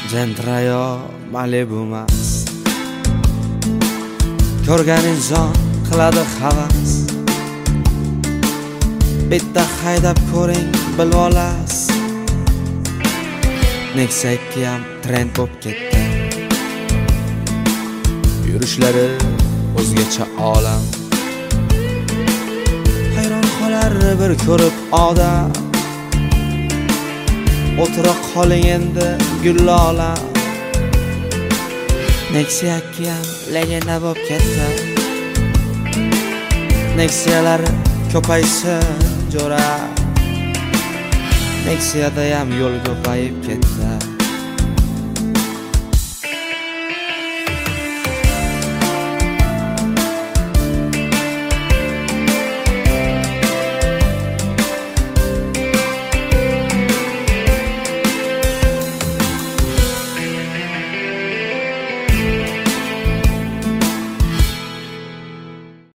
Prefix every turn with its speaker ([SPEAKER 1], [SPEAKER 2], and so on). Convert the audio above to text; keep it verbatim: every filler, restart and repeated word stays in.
[SPEAKER 1] Gentrayo Malibumas ko'rgan inson qiladi havas. Bitta haydab ko'ring bilvolas. Nexia ikki ham trend bo'lib ketdi. Yurishlari o'zgacha olam. Hayron qolar bir ko'rib odam. O'tira qoling endi gullola. Nexia ikki ham legenda bo'lib ketdi. Nexialar ko'paysin jo'ra. Nexia'da ham yo'l ko'payib ketdi.